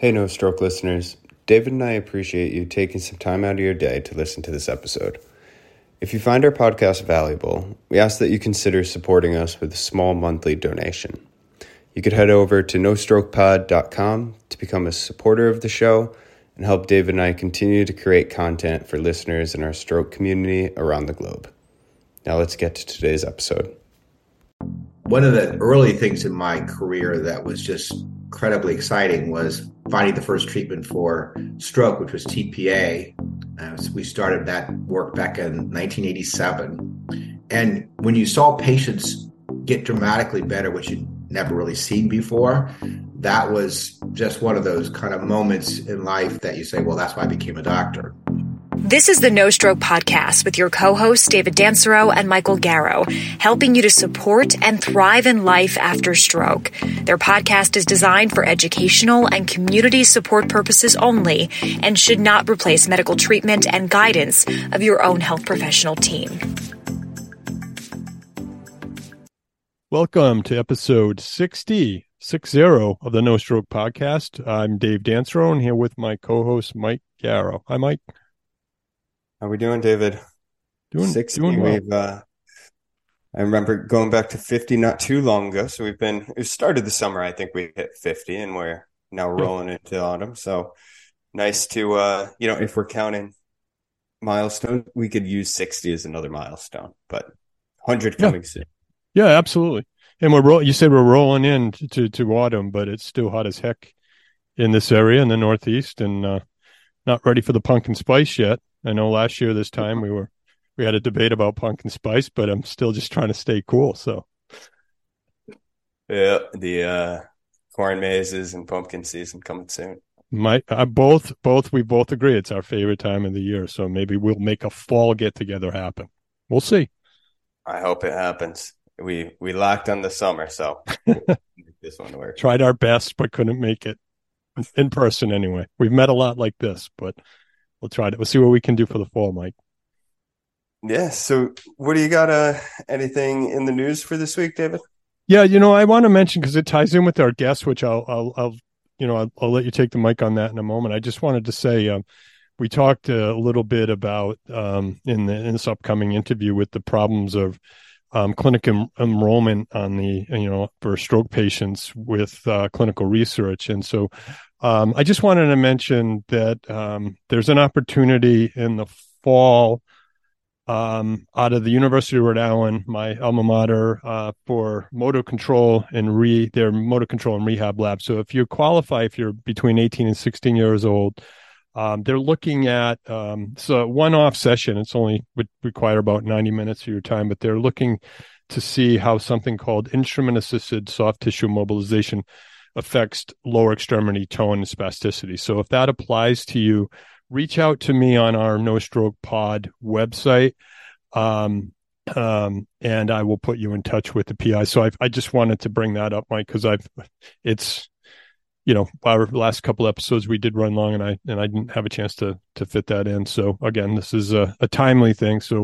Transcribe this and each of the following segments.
Hey, No Stroke listeners. David and I appreciate you taking some time out of your day to listen to this episode. If you find our podcast valuable, we ask that you consider supporting us with a small monthly donation. You could head over to nostrokepod.com to become a supporter of the show and help David and I continue to create content for listeners in our stroke community around the globe. Now let's get to today's episode. One of the early things in my career that was just incredibly exciting was finding the first treatment for stroke, which was TPA. We started that work back in 1987. And when you saw patients get dramatically better, which you'd never really seen before, that was just one of those kind of moments in life that you say, well, that's why I became a doctor. This is the No Stroke Podcast with your co-hosts David Dansero and Michael Garrow, helping you to support and thrive in life after stroke. Their podcast is designed for educational and community support purposes only and should not replace medical treatment and guidance of your own health professional team. Welcome to episode 60 of the No Stroke Podcast. I'm Dave Dansero, and here with my co-host Mike Garrow. Hi, Mike. How we doing, David? Doing 60. well. We've I remember going back to 50 not too long ago. So it started the summer. I think we hit 50 and we're now rolling into autumn. So nice to, if we're counting milestones, we could use 60 as another milestone, but 100 coming soon. Yeah, absolutely. And you said we're rolling in to autumn, but it's still hot as heck in this area in the Northeast and not ready for the pumpkin spice yet. I know last year this time we had a debate about pumpkin spice, but I'm still just trying to stay cool. So yeah, the corn mazes and pumpkin season coming soon. We both agree it's our favorite time of the year. So maybe we'll make a fall get together happen. We'll see. I hope it happens. We locked on the summer, so we'll make this one work. Tried our best, but couldn't make it in person anyway. We've met a lot like this, but we'll try it. We'll see what we can do for the fall, Mike. Yeah. So what do you got? Anything in the news for this week, David? Yeah. I want to mention, because it ties in with our guest, which I'll let you take the mic on that in a moment. I just wanted to say, we talked a little bit about, in this upcoming interview, with the problems of, clinic enrollment on for stroke patients with, clinical research. And so, I just wanted to mention that there's an opportunity in the fall out of the University of Rhode Island, my alma mater, for motor control and their motor control and rehab lab. So if you qualify, if you're between 18 and 16 years old, they're looking at so one-off session. It's only would require about 90 minutes of your time, but they're looking to see how something called instrument-assisted soft tissue mobilization affects lower extremity tone and spasticity. So if that applies to you, reach out to me on our No Stroke Pod website, and I will put you in touch with the PI. So I just wanted to bring that up, Mike, because our last couple episodes we did run long, and I didn't have a chance to fit that in. So again, this is a timely thing. So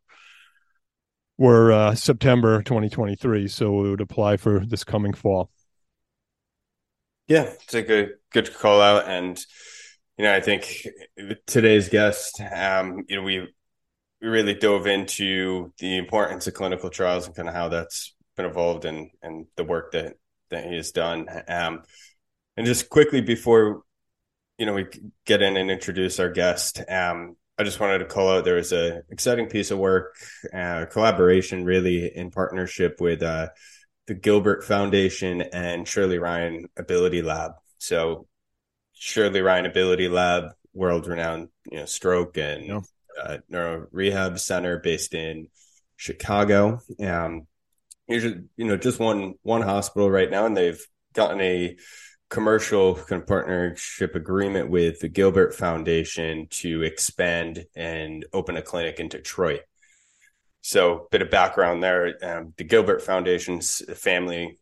we're September 2023, so it would apply for this coming fall. Yeah, it's a good call out. And, I think today's guest, we really dove into the importance of clinical trials and kind of how that's been evolved and the work that he has done. And just quickly before, we get in and introduce our guest, I just wanted to call out there was a exciting piece of work, collaboration really in partnership with the Gilbert Foundation and Shirley Ryan Ability Lab. So Shirley Ryan Ability Lab, world-renowned, stroke and neuro rehab center based in Chicago. Here's just one hospital right now, and they've gotten a commercial kind of partnership agreement with the Gilbert Foundation to expand and open a clinic in Detroit. So a bit of background there. The Gilbert Foundation's family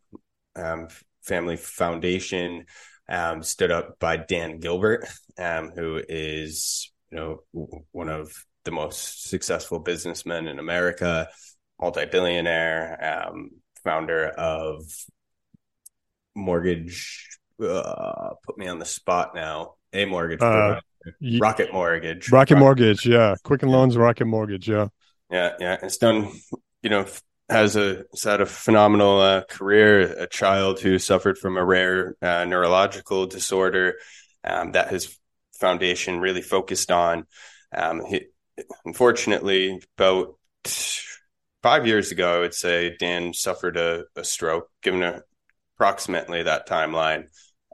foundation, stood up by Dan Gilbert, who is, one of the most successful businessmen in America, multi-billionaire, founder of mortgage put me on the spot now. A mortgage Uh, provider, Rocket Mortgage. Rocket Mortgage, yeah. Quicken Loans, Rocket Mortgage, yeah. Yeah. It's done, has had a phenomenal career. A child who suffered from a rare neurological disorder that his foundation really focused on. Unfortunately, about 5 years ago, I would say, Dan suffered a stroke, given approximately that timeline,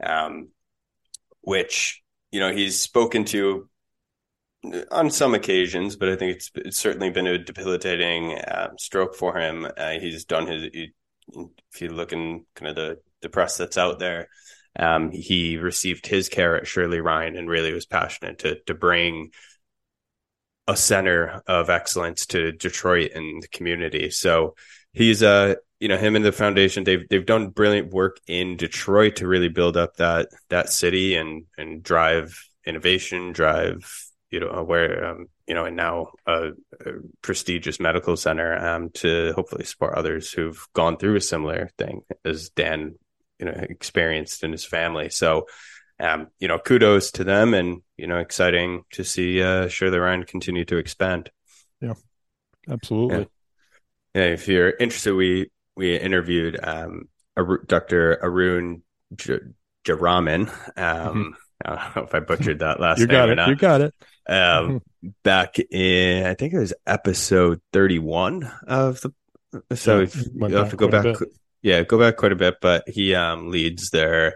which, he's spoken to on some occasions, but I think it's certainly been a debilitating stroke for him. He's done if you look in kind of the press that's out there, he received his care at Shirley Ryan and really was passionate to bring a center of excellence to Detroit and the community. So he's him and the foundation, they've done brilliant work in Detroit to really build up that city and drive innovation, and now a prestigious medical center to hopefully support others who've gone through a similar thing as Dan, experienced in his family. So, kudos to them, and exciting to see Shirley Ryan continue to expand. Yeah, absolutely. Yeah, if you're interested, we interviewed Dr. Arun Jaraman. I don't know if I butchered that last name or not. You got it. Back in, I think it was episode 31 of the. So you'll have to go back. Yeah, go back quite a bit. But he leads their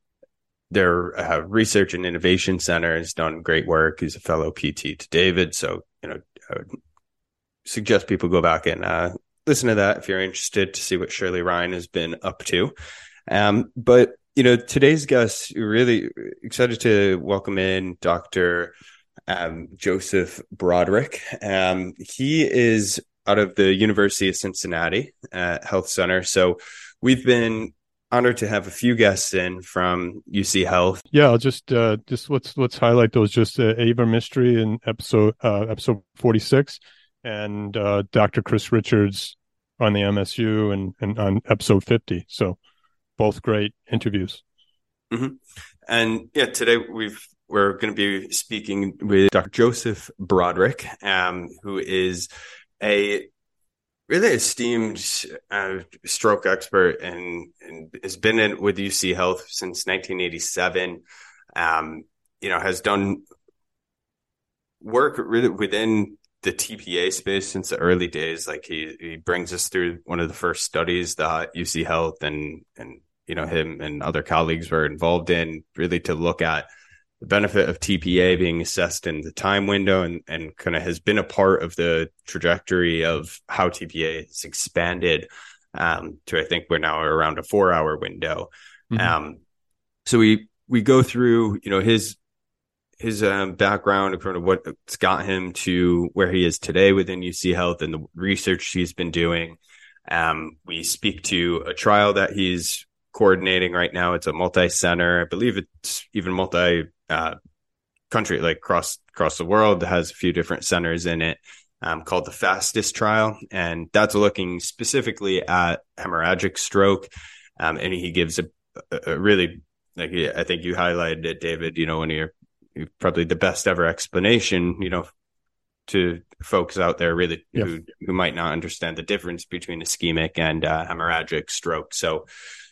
research and innovation center. Has done great work. He's a fellow PT to David. So I would suggest people go back and listen to that if you're interested to see what Shirley Ryan has been up to. But today's guest, really excited to welcome in Dr. Joseph Broderick. He is out of the University of Cincinnati Health Center. So we've been honored to have a few guests in from UC Health. Yeah, I'll just let's highlight those. Just Ava Mistry in episode 46, and Dr. Chris Richards on the MSU and on episode 50. So both great interviews. Mm-hmm. And yeah, today we're going to be speaking with Dr. Joseph Broderick, who is a really esteemed stroke expert and has been with UC Health since 1987. Has done work really within the TPA space since the early days. Like he brings us through one of the first studies that UC Health and him and other colleagues were involved in, really to look at the benefit of TPA being assessed in the time window, and kind of has been a part of the trajectory of how TPA has expanded to, I think we're now around a 4-hour window. Mm-hmm. So we go through, his background and kind of what's got him to where he is today within UC Health and the research he's been doing. We speak to a trial that he's coordinating right now. It's a multi-center, I believe it's even multi-country, like across the world, that has a few different centers in it, called the FASTEST trial. And that's looking specifically at hemorrhagic stroke. And he gives a really, like, I think you highlighted it, David, when you're probably the best ever explanation, to folks out there really who might not understand the difference between ischemic and hemorrhagic stroke. So,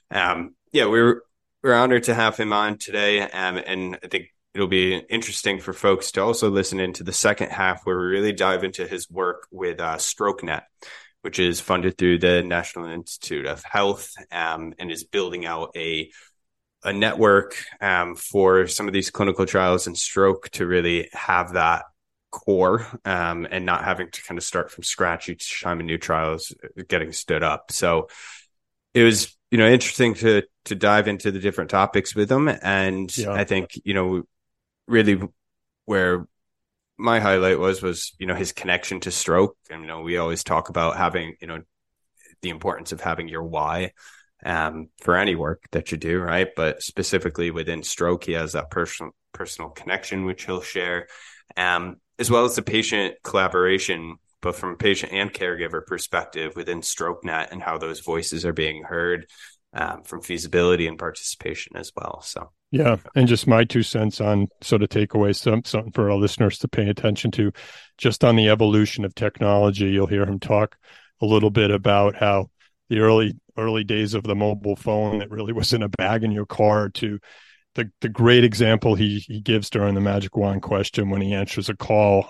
we're honored to have him on today. And I think it'll be interesting for folks to also listen into the second half, where we really dive into his work with StrokeNet, which is funded through the National Institute of Health, and is building out a network for some of these clinical trials in stroke to really have that core and not having to kind of start from scratch each time a new trial is getting stood up. So it was, interesting to dive into the different topics with him. And I think, really where my highlight was, his connection to stroke. And, we always talk about having, the importance of having your why for any work that you do, right? But specifically within stroke, he has that personal connection, which he'll share, as well as the patient collaboration, both from a patient and caregiver perspective within StrokeNet, and how those voices are being heard. from feasibility and participation as well. So. Yeah, and just my 2 cents on sort of takeaways, something for our listeners to pay attention to, just on the evolution of technology. You'll hear him talk a little bit about how the early days of the mobile phone that really was in a bag in your car, to the great example he gives during the magic wand question when he answers a call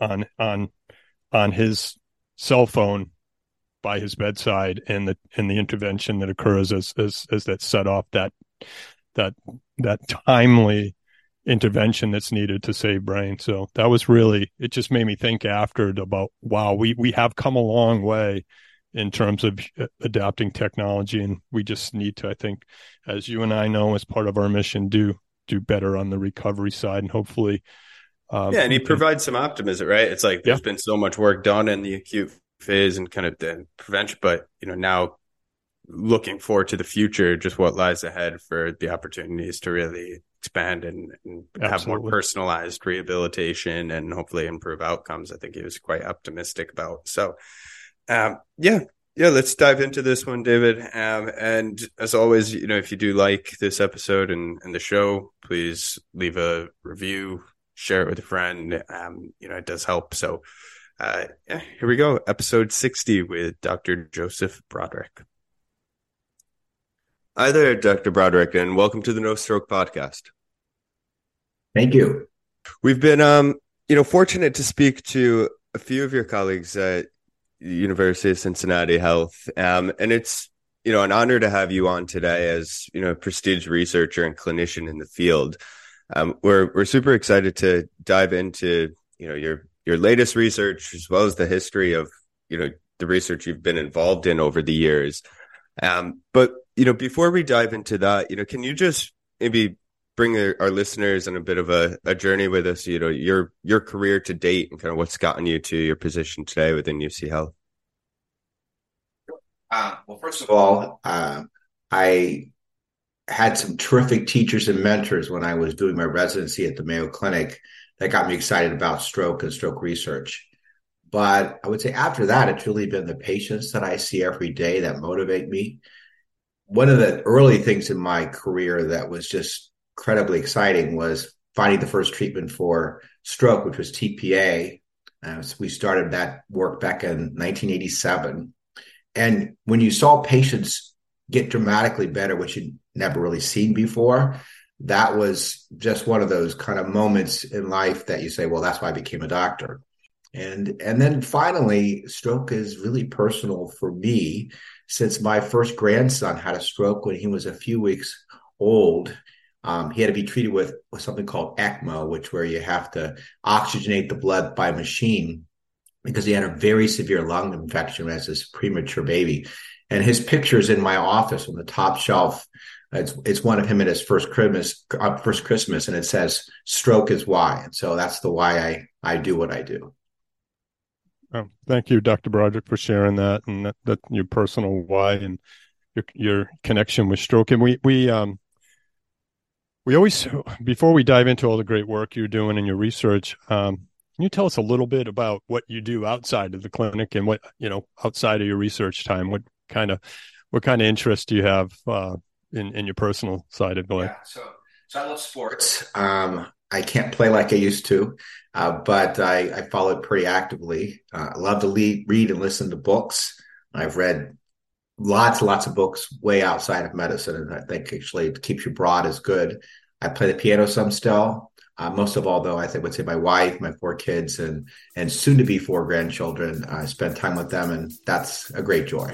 on his cell phone by his bedside, and the intervention that occurs as that set off that timely intervention that's needed to save brain. So that was really, it just made me think after about, wow, we have come a long way in terms of adapting technology, and we just need to, I think, as you and I know, as part of our mission, do better on the recovery side, and hopefully and he provides some optimism, right? It's like there's been so much work done in the acute phase and kind of the prevention, but now looking forward to the future, just what lies ahead for the opportunities to really expand and have more personalized rehabilitation and hopefully improve outcomes. I think he was quite optimistic about. So, let's dive into this one, David. And as always, if you do like this episode and the show, please leave a review, share it with a friend. It does help. So, here we go. Episode 60 with Dr. Joseph Broderick. Hi there, Dr. Broderick, and welcome to the No Stroke Podcast. Thank you. We've been, fortunate to speak to a few of your colleagues at University of Cincinnati Health, and it's, an honor to have you on today as, a prestigious researcher and clinician in the field. We're super excited to dive into, your latest research as well as the history of, the research you've been involved in over the years. But before we dive into that, can you just maybe bring our listeners on a bit of a journey with us, your career to date and kind of what's gotten you to your position today within UC Health? Well, first of all, I had some terrific teachers and mentors when I was doing my residency at the Mayo Clinic that got me excited about stroke and stroke research. But I would say after that, it's really been the patients that I see every day that motivate me. One of the early things in my career that was just incredibly exciting was finding the first treatment for stroke, which was TPA. So we started that work back in 1987. And when you saw patients get dramatically better, which you'd never really seen before, that was just one of those kind of moments in life that you say, well, that's why I became a doctor. And then finally, stroke is really personal for me, since my first grandson had a stroke when he was a few weeks old. He had to be treated with something called ECMO, where you have to oxygenate the blood by machine, because he had a very severe lung infection as a premature baby. And his picture's in my office on the top shelf. It's one of him at his first Christmas, and it says, "Stroke is why." And so that's the why I do what I do. Oh, thank you, Dr. Broderick, for sharing that, and that your personal why and your connection with stroke. And we always, before we dive into all the great work you're doing in your research, can you tell us a little bit about what you do outside of the clinic and what, outside of your research time? What kind of interest do you have in your personal side of life? Yeah, so I love sports. I can't play like I used to, but I follow it pretty actively. I love to read and listen to books. I've read lots of books way outside of medicine, and I think actually it keeps you broad is good. I play the piano some still. Most of all, though, I would say my wife, my 4 kids, and soon to be 4 grandchildren. I spend time with them, and that's a great joy.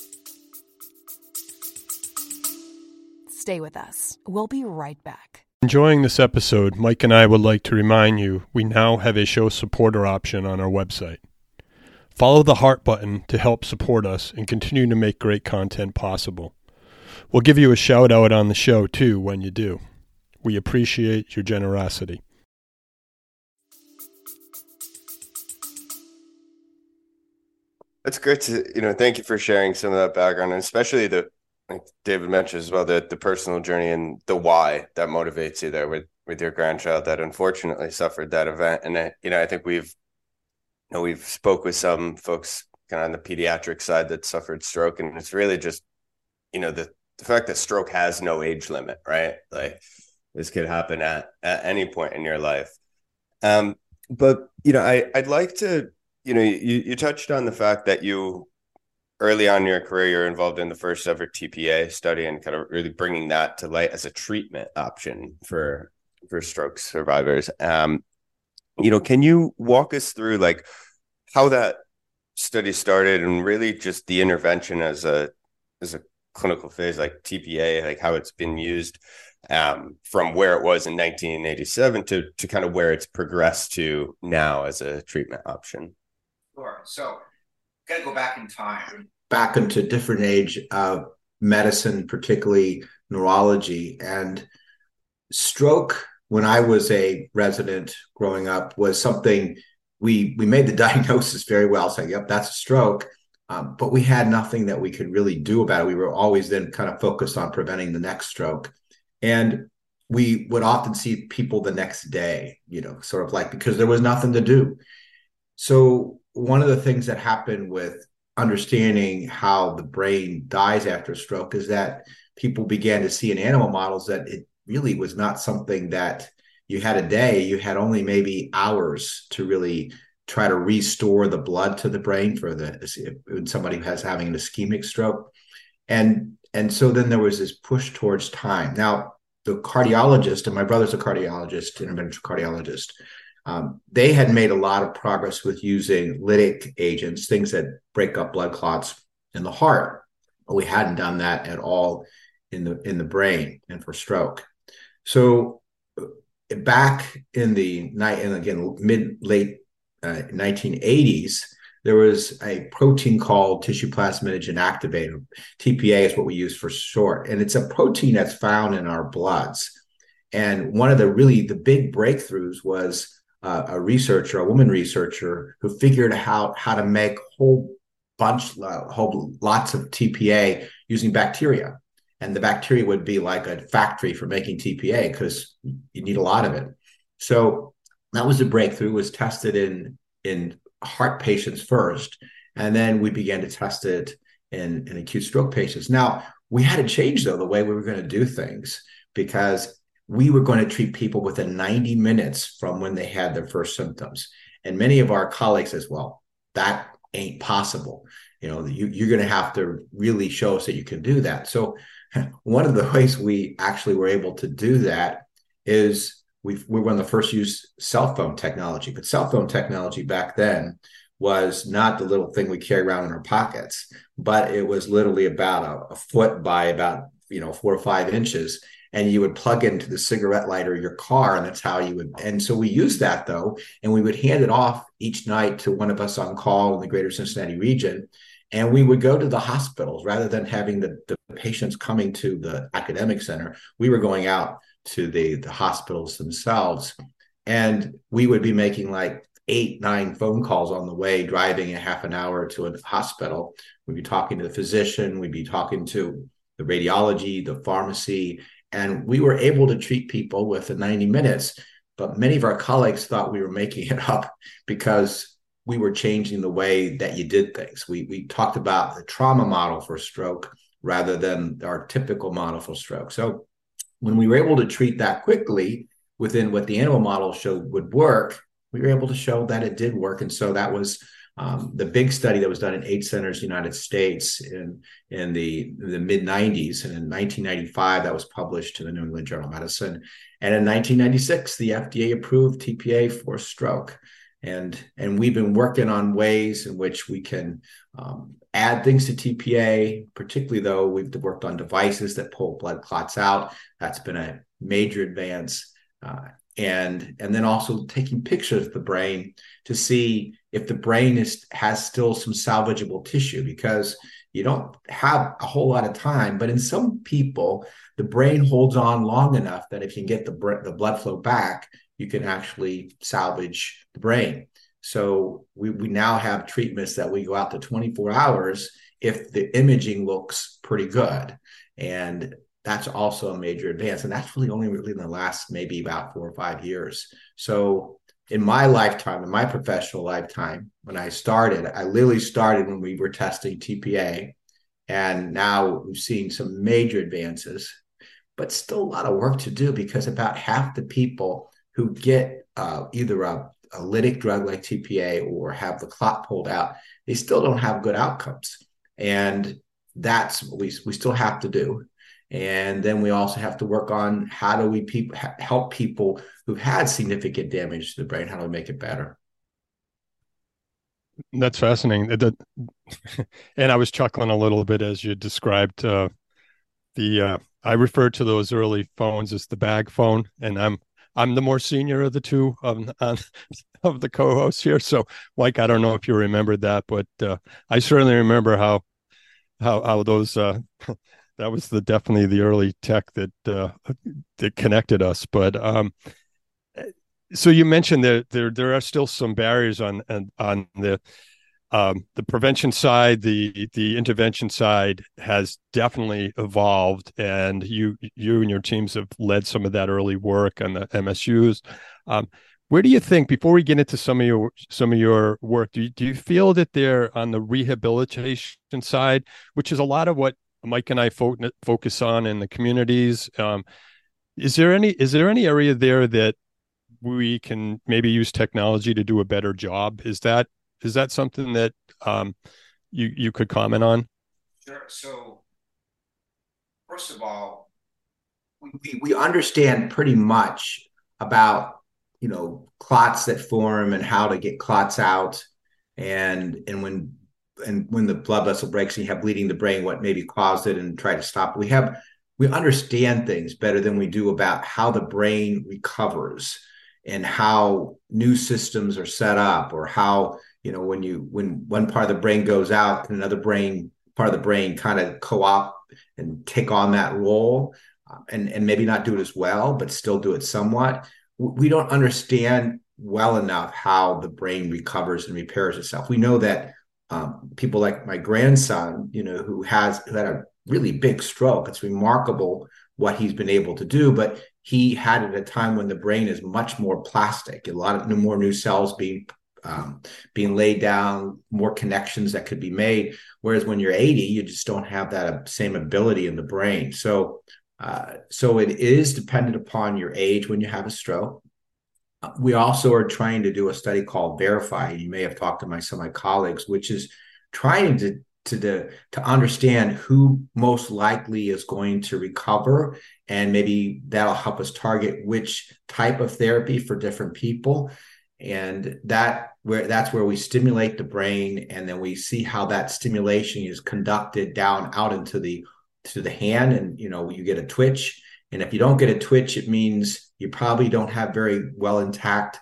Stay with us. We'll be right back. Enjoying this episode, Mike and I would like to remind you we now have a show supporter option on our website. Follow the heart button to help support us and continue to make great content possible. We'll give you a shout out on the show too when you do. We appreciate your generosity. That's great to, thank you for sharing some of that background, and especially like David mentioned as well, the personal journey and the why that motivates you there with your grandchild that unfortunately suffered that event. And I think we've spoke with some folks kind of on the pediatric side that suffered stroke, and it's really just, the the fact that stroke has no age limit, right? Like this could happen at any point in your life. But I'd like to, you touched on the fact that you early on in your career, you're involved in the first ever TPA study and kind of really bringing that to light as a treatment option for stroke survivors. Can you walk us through like how that study started and really just the intervention as a clinical phase, like TPA, like how it's been used from where it was in 1987 to kind of where it's progressed to now as a treatment option? Sure. So got to go back in time, back into a different age of medicine, particularly neurology. And stroke, when I was a resident growing up, was something we made the diagnosis very well, saying, yep, that's a stroke. But we had nothing that we could really do about it. We were always then kind of focused on preventing the next stroke. And we would often see people the next day, sort of like, because there was nothing to do. So one of the things that happened with understanding how the brain dies after a stroke is that people began to see in animal models that it really was not something that you had a day. You had only maybe hours to really try to restore the blood to the brain when somebody has having an ischemic stroke. And so then there was this push towards time. Now, the cardiologist, and my brother's a cardiologist, interventional cardiologist, they had made a lot of progress with using lytic agents, things that break up blood clots in the heart. But we hadn't done that at all in the brain and for stroke. So back in the night, and again, late 1980s, there was a protein called tissue plasminogen activator. TPA is what we use for short. And it's a protein that's found in our bloods. And one of the big breakthroughs was a woman researcher who figured out how to make lots of TPA using bacteria. And the bacteria would be like a factory for making TPA because you need a lot of it. So that was a breakthrough. It was tested in heart patients first, and then we began to test it in acute stroke patients. Now, we had to change, though, the way we were going to do things, because we were going to treat people within 90 minutes from when they had their first symptoms. And many of our colleagues says, well, that ain't possible. You're going to have to really show us that you can do that. So one of the ways we actually were able to do that is we were one of the first to use cell phone technology. But cell phone technology back then was not the little thing we carry around in our pockets, but it was literally about a foot by about 4 or 5 inches. And you would plug into the cigarette lighter of your car, and that's how you would. And so we used that, though, and we would hand it off each night to one of us on call in the greater Cincinnati region. And we would go to the hospitals rather than having the patients coming to the academic center. We were going out to the hospitals themselves. And we would be making like 8-9 phone calls on the way, driving a half an hour to a hospital. We'd be talking to the physician. We'd be talking to the radiology, the pharmacy. And we were able to treat people within 90 minutes. But many of our colleagues thought we were making it up because we were changing the way that you did things. We talked about the trauma model for stroke rather than our typical model for stroke. So when we were able to treat that quickly within what the animal model showed would work, we were able to show that it did work. And so that was the big study that was done in 8 centers in the United States in the mid-90s. And in 1995, that was published in the New England Journal of Medicine. And in 1996, the FDA approved TPA for stroke. And we've been working on ways in which we can add things to TPA, particularly though we've worked on devices that pull blood clots out. That's been a major advance. And then also taking pictures of the brain to see if the brain has still some salvageable tissue, because you don't have a whole lot of time. But in some people, the brain holds on long enough that if you can get the blood flow back, you can actually salvage the brain. So we now have treatments that we go out to 24 hours if the imaging looks pretty good. And that's also a major advance. And that's really only in the last maybe about 4 or 5 years. So in my lifetime, in my professional lifetime, when I started, I literally started when we were testing TPA. And now we've seen some major advances, but still a lot of work to do because about half the people who get either a lytic drug like TPA or have the clot pulled out, they still don't have good outcomes. And that's what we still have to do. And then we also have to work on how do we help people who've had significant damage to the brain, how do we make it better? That's fascinating. And I was chuckling a little bit as you described I refer to those early phones as the bag phone, and I'm the more senior of the two of the co-hosts here. So, Mike, I don't know if you remember that, but I certainly remember how those that was definitely the early tech that connected us. But so you mentioned that there are still some barriers on the prevention side. The intervention side has definitely evolved, and you and your teams have led some of that early work on the MSUs. Where do you think, before we get into some of your work, do you feel that they're on the rehabilitation side, which is a lot of what Mike and I focus on in the communities? Is there any area there that we can maybe use technology to do a better job? Is that something that you could comment on? Sure. So, first of all, we understand pretty much about clots that form and how to get clots out, and when the blood vessel breaks and you have bleeding in the brain, what maybe caused it, and try to stop it. We understand things better than we do about how the brain recovers and how new systems are set up, or how when one part of the brain goes out, and another part of the brain kind of co-op and take on that role, and maybe not do it as well, but still do it somewhat. We don't understand well enough how the brain recovers and repairs itself. We know that people like my grandson, who had a really big stroke, it's remarkable what he's been able to do, but he had it at a time when the brain is much more plastic, a lot of more new cells being laid down, more connections that could be made. Whereas when you're 80, you just don't have that same ability in the brain. So it is dependent upon your age when you have a stroke. We also are trying to do a study called Verify. You may have talked to some of my colleagues, which is trying to understand who most likely is going to recover, and maybe that'll help us target which type of therapy for different people. And that's where we stimulate the brain, and then we see how that stimulation is conducted down out into the hand, and you get a twitch. And if you don't get a twitch, it means you probably don't have very well intact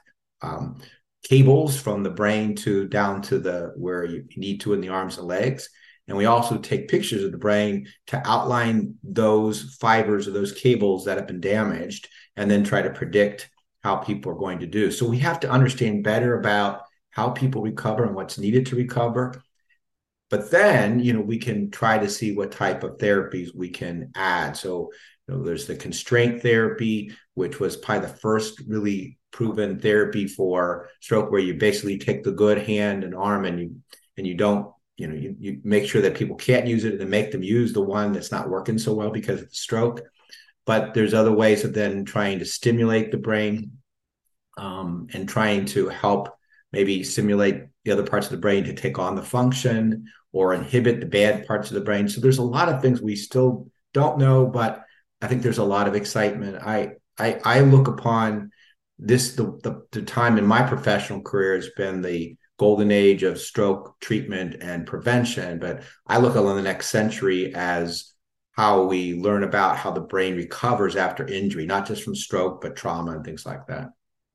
cables from the brain down to where you need to in the arms and legs. And we also take pictures of the brain to outline those fibers or those cables that have been damaged, and then try to predict how people are going to do. So we have to understand better about how people recover and what's needed to recover. But then, we can try to see what type of therapies we can add. So, there's the constraint therapy, which was probably the first really proven therapy for stroke, where you basically take the good hand and arm, and you don't, you make sure that people can't use it, and then make them use the one that's not working so well because of the stroke. But there's other ways of then trying to stimulate the brain, and trying to help maybe stimulate the other parts of the brain to take on the function, or inhibit the bad parts of the brain. So there's a lot of things we still don't know, but I think there's a lot of excitement. I look upon this, the time in my professional career has been the golden age of stroke treatment and prevention, but I look on the next century as how we learn about how the brain recovers after injury, not just from stroke, but trauma and things like that.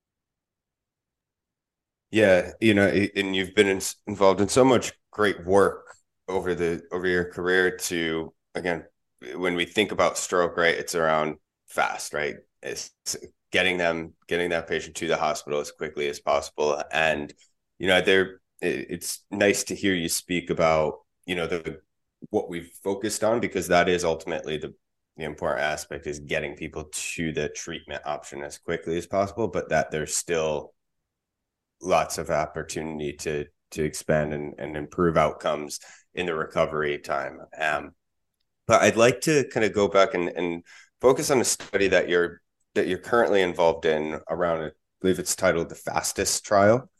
Yeah, and you've been involved in so much great work over your career to, again, when we think about stroke, right, it's around fast, right? It's getting that patient to the hospital as quickly as possible. And, it's nice to hear you speak about, what we've focused on, because that is ultimately the important aspect, is getting people to the treatment option as quickly as possible, but that there's still lots of opportunity to to expand and improve outcomes in the recovery time. But I'd like to kind of go back and focus on a study that you're currently involved in around, I believe it's titled the FASTEST trial.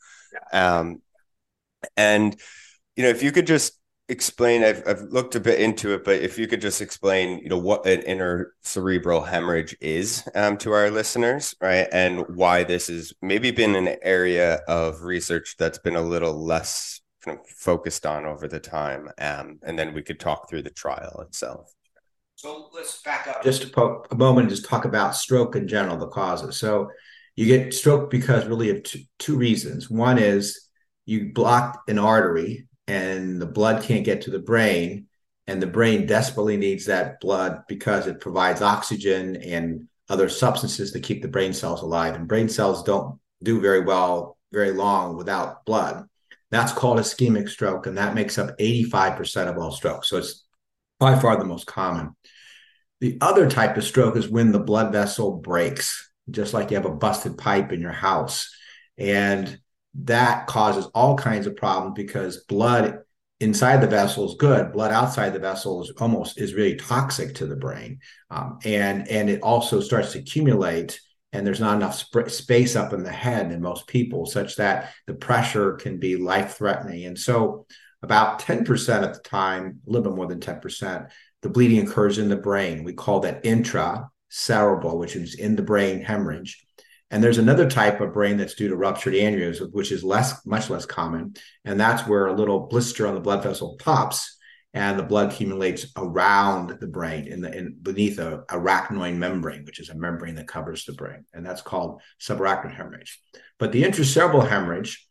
And if you could just explain, I've looked a bit into it, but if you could just explain, what an intracerebral hemorrhage is to our listeners, right? And why this has maybe been an area of research that's been a little less kind of focused on over the time. And then we could talk through the trial itself. So let's back up just a moment and just talk about stroke in general, the causes. So you get stroke because really of two reasons. One is you block an artery and the blood can't get to the brain, and the brain desperately needs that blood because it provides oxygen and other substances to keep the brain cells alive. And brain cells don't do very well very long without blood. That's called ischemic stroke, and that makes up 85% of all strokes. So it's by far the most common. The other type of stroke is when the blood vessel breaks, just like you have a busted pipe in your house. And that causes all kinds of problems because blood inside the vessel is good. Blood outside the vessel is really toxic to the brain. And it also starts to accumulate, and there's not enough space up in the head in most people, such that the pressure can be life-threatening. And so about 10% of the time, a little bit more than 10%, the bleeding occurs in the brain. We call that intracerebral, which is in the brain hemorrhage. And there's another type of brain that's due to ruptured aneurysm, which is much less common. And that's where a little blister on the blood vessel pops and the blood accumulates around the brain beneath a arachnoid membrane, which is a membrane that covers the brain. And that's called subarachnoid hemorrhage. But the intracerebral hemorrhage,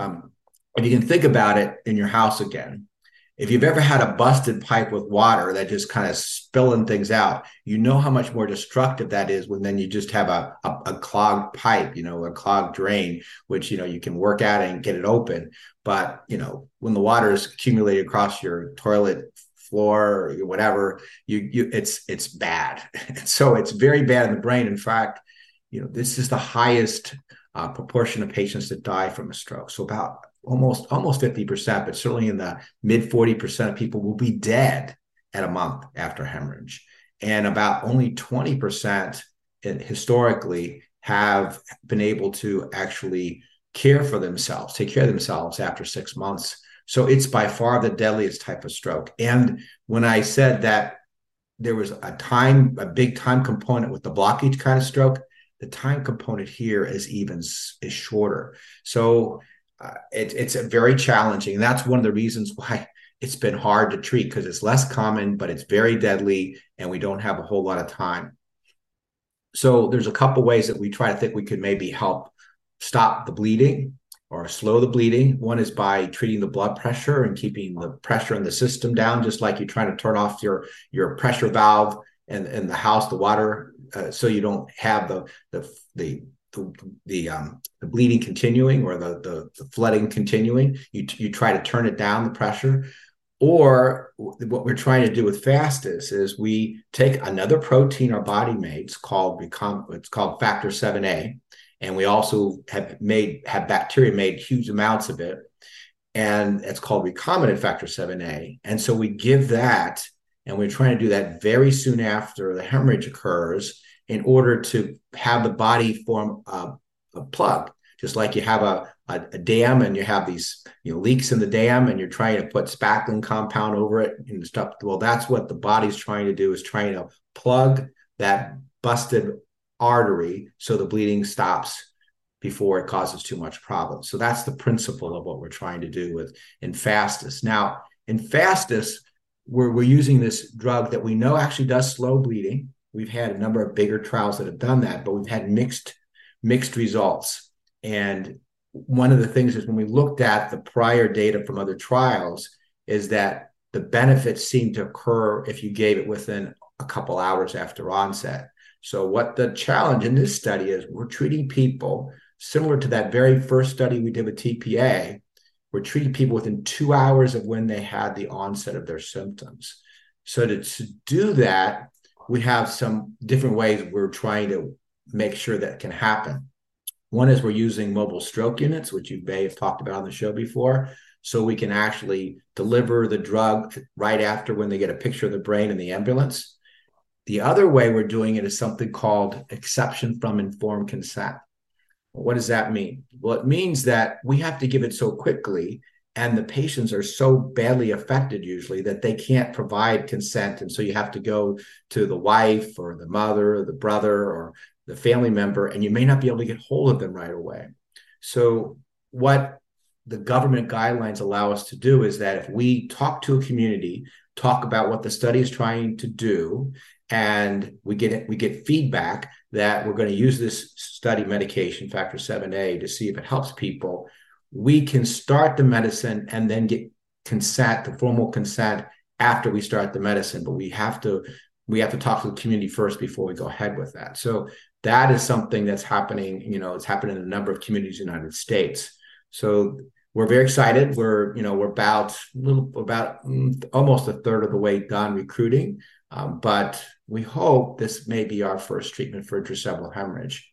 if you can think about it in your house again, if you've ever had a busted pipe with water that just kind of spilling things out, you know how much more destructive that is when then you just have a clogged pipe, a clogged drain, which, you can work at and get it open. But, when the water is accumulated across your toilet floor or whatever, it's bad. So it's very bad in the brain. In fact, this is the highest proportion of patients that die from a stroke. So about almost 50%, but certainly in the mid 40% of people will be dead at a month after hemorrhage. And about only 20% historically have been able to actually take care of themselves after 6 months. So it's by far the deadliest type of stroke. And when I said that there was a big time component with the blockage kind of stroke, the time component here is shorter. So it's very challenging. And that's one of the reasons why it's been hard to treat, because it's less common, but it's very deadly, and we don't have a whole lot of time. So there's a couple ways that we try to think we could maybe help stop the bleeding or slow the bleeding. One is by treating the blood pressure and keeping the pressure in the system down, just like you're trying to turn off your pressure valve in the house, the water, so you don't have the bleeding continuing or the flooding continuing. You try to turn it down, the pressure. Or what we're trying to do with FASTEST is we take another protein our body makes it's called factor 7A, and we also have bacteria made huge amounts of it, and it's called recombinant factor 7A. And so we give that, and we're trying to do that very soon after the hemorrhage occurs, in order to have the body form a plug, just like you have a dam and you have these leaks in the dam and you're trying to put spackling compound over it and stuff. Well, that's what the body's trying to do, is trying to plug that busted artery so the bleeding stops before it causes too much problem. So that's the principle of what we're trying to do in FASTEST. Now, in FASTEST, we're using this drug that we know actually does slow bleeding. We've had a number of bigger trials that have done that, but we've had mixed results. And one of the things is when we looked at the prior data from other trials is that the benefits seem to occur if you gave it within a couple hours after onset. So what the challenge in this study is, we're treating people similar to that very first study we did with TPA. We're treating people within 2 hours of when they had the onset of their symptoms. So to do that, we have some different ways we're trying to make sure that can happen. One is we're using mobile stroke units, which you may have talked about on the show before. so we can actually deliver the drug right after when they get a picture of the brain in the ambulance. The other way we're doing it is something called exception from informed consent. What does that mean? Well, it means that we have to give it so quickly, and the patients are so badly affected usually that they can't provide consent. And so you have to go to the wife or the mother or the brother or the family member, and you may not be able to get hold of them right away. So what the government guidelines allow us to do is that if we talk to a community, talk about what the study is trying to do, and we get feedback that we're going to use this study medication, factor 7A, to see if it helps people, we can start the medicine and then get consent, the formal consent, after we start the medicine. But we have to talk to the community first before we go ahead with that. So that is something that's happening. It's happening in a number of communities in the United States. So we're very excited. We're about almost a third of the way done recruiting, but we hope this may be our first treatment for intracerebral hemorrhage.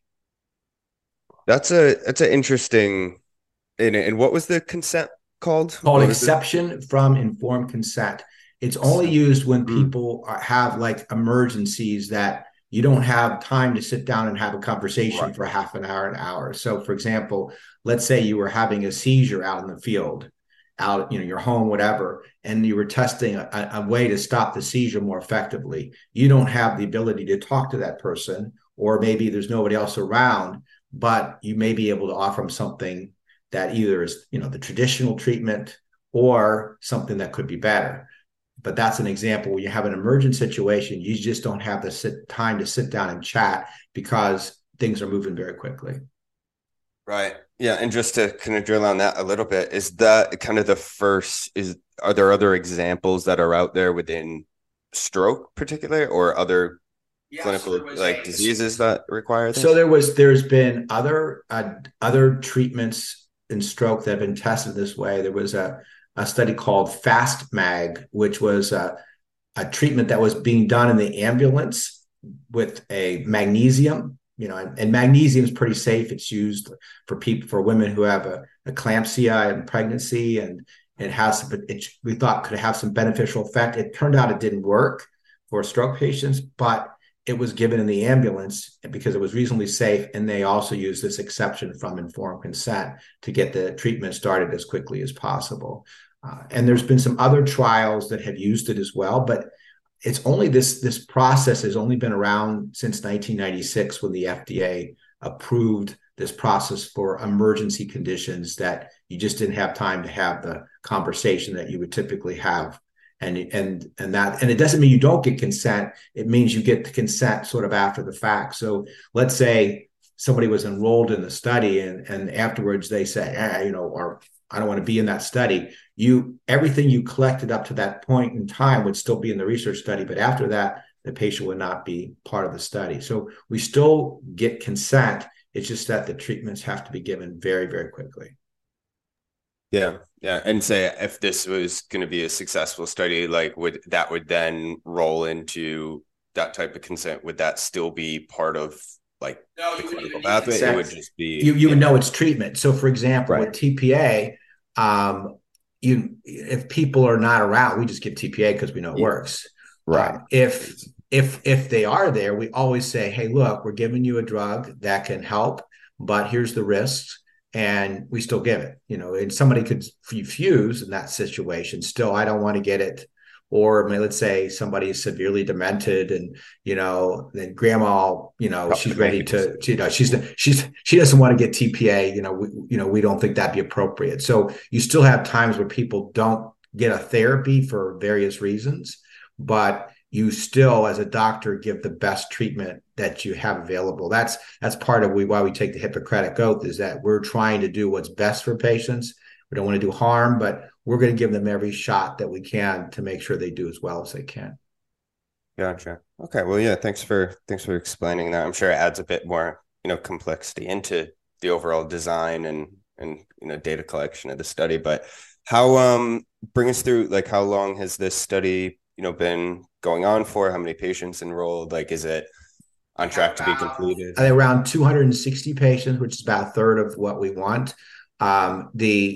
That's an interesting. And what was the consent called? Called exception from informed consent. It's only used when people have like emergencies that you don't have time to sit down and have a conversation for half an hour. So, for example, let's say you were having a seizure out in the field, out, your home, whatever, and you were testing a way to stop the seizure more effectively. You don't have the ability to talk to that person, or maybe there's nobody else around, but you may be able to offer them something that either is, the traditional treatment or something that could be better. But that's an example where you have an emergent situation, you just don't have the time to sit down and chat because things are moving very quickly. Right. Yeah. And just to kind of drill on that a little bit, is that kind of the first, are there other examples that are out there within stroke particularly, or other clinical diseases that require this? So there's been other treatments in stroke that have been tested this way. There was a study called FAST-MAG, which was a treatment that was being done in the ambulance with a magnesium, and magnesium is pretty safe. It's used for women who have eclampsia and pregnancy, and we thought could have some beneficial effect. It turned out it didn't work for stroke patients, but it was given in the ambulance because it was reasonably safe. And they also used this exception from informed consent to get the treatment started as quickly as possible. And there's been some other trials that have used it as well, but it's only this process has only been around since 1996, when the FDA approved this process for emergency conditions that you just didn't have time to have the conversation that you would typically have. And it doesn't mean you don't get consent. It means you get the consent sort of after the fact. So let's say somebody was enrolled in the study and afterwards they say, or I don't want to be in that study. Everything you collected up to that point in time would still be in the research study, but after that, the patient would not be part of the study. So we still get consent. It's just that the treatments have to be given very, very quickly. Yeah. Yeah. And say if this was going to be a successful study, would then roll into that type of consent? Would that still be part of the clinical pathway? It would just be you would know it's treatment. So for example, with TPA, if people are not around, we just give TPA because we know it works. Right. If they are there, we always say, hey, look, we're giving you a drug that can help, but here's the risks. And we still give it, and somebody could refuse in that situation. Still, I don't want to get it. Or let's say somebody is severely demented and, then grandma, she's ready to, she doesn't want to get TPA, we don't think that'd be appropriate. So you still have times where people don't get a therapy for various reasons, but you still, as a doctor, give the best treatment that you have available. That's part of why we take the Hippocratic Oath, is that we're trying to do what's best for patients. We don't want to do harm, but we're going to give them every shot that we can to make sure they do as well as they can. Gotcha. Okay. Well, yeah, thanks for explaining that. I'm sure it adds a bit more, complexity into the overall design and data collection of the study. But how bring us through, how long has this study, been going on for? How many patients enrolled? Is it on track to be completed? Around 260 patients, which is about a third of what we want.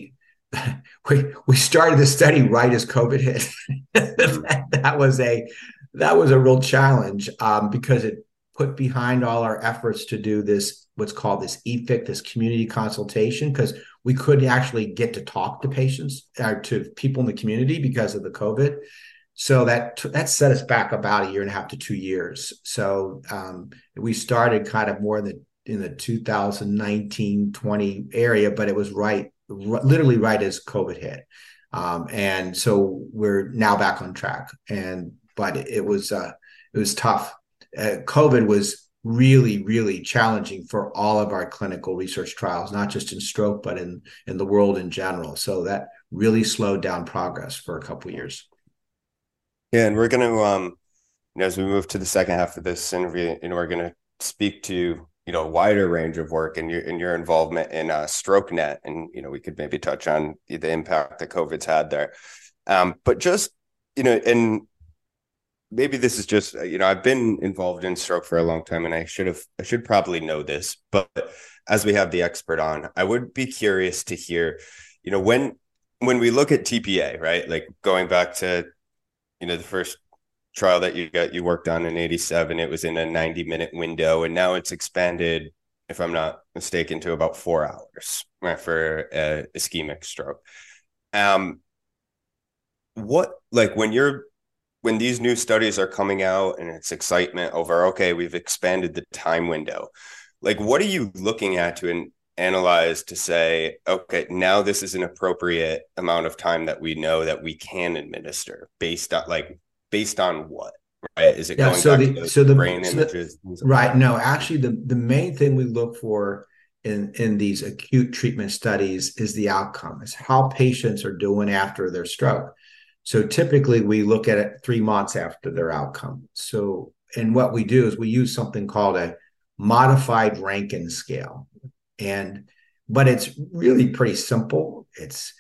we started the study right as COVID hit. that was a real challenge because it put behind all our efforts to do this, what's called this EFIC, this community consultation, because we couldn't actually get to talk to patients or to people in the community because of the COVID. So that set us back about a year and a half to 2 years. So we started kind of more in the 2019-20 area, but it was literally right as COVID hit. And so we're now back on track. But it was tough. COVID was really, really challenging for all of our clinical research trials, not just in stroke, but in the world in general. So that really slowed down progress for a couple of years. Yeah, and we're going to, as we move to the second half of this interview, we're going to speak to a wider range of work and your involvement in StrokeNet, and we could maybe touch on the impact that COVID's had there. But just and maybe this is just I've been involved in stroke for a long time, and I should probably know this, but as we have the expert on, I would be curious to hear, when we look at TPA, right? Like going back to the first trial that you worked on in 87, it was in a 90-minute window, and now it's expanded, if I'm not mistaken, to about 4 hours, right, for ischemic stroke. When these new studies are coming out and it's excitement over, okay, we've expanded the time window, like what are you looking at to analyze to say, okay, now this is an appropriate amount of time that we know that we can administer based on what, right? Is it going back to the brain images? Right. No, actually the main thing we look for in these acute treatment studies is the outcome, is how patients are doing after their stroke. So typically we look at it 3 months after their outcome. So, and what we do is we use something called a modified Rankin scale. But it's really pretty simple. There's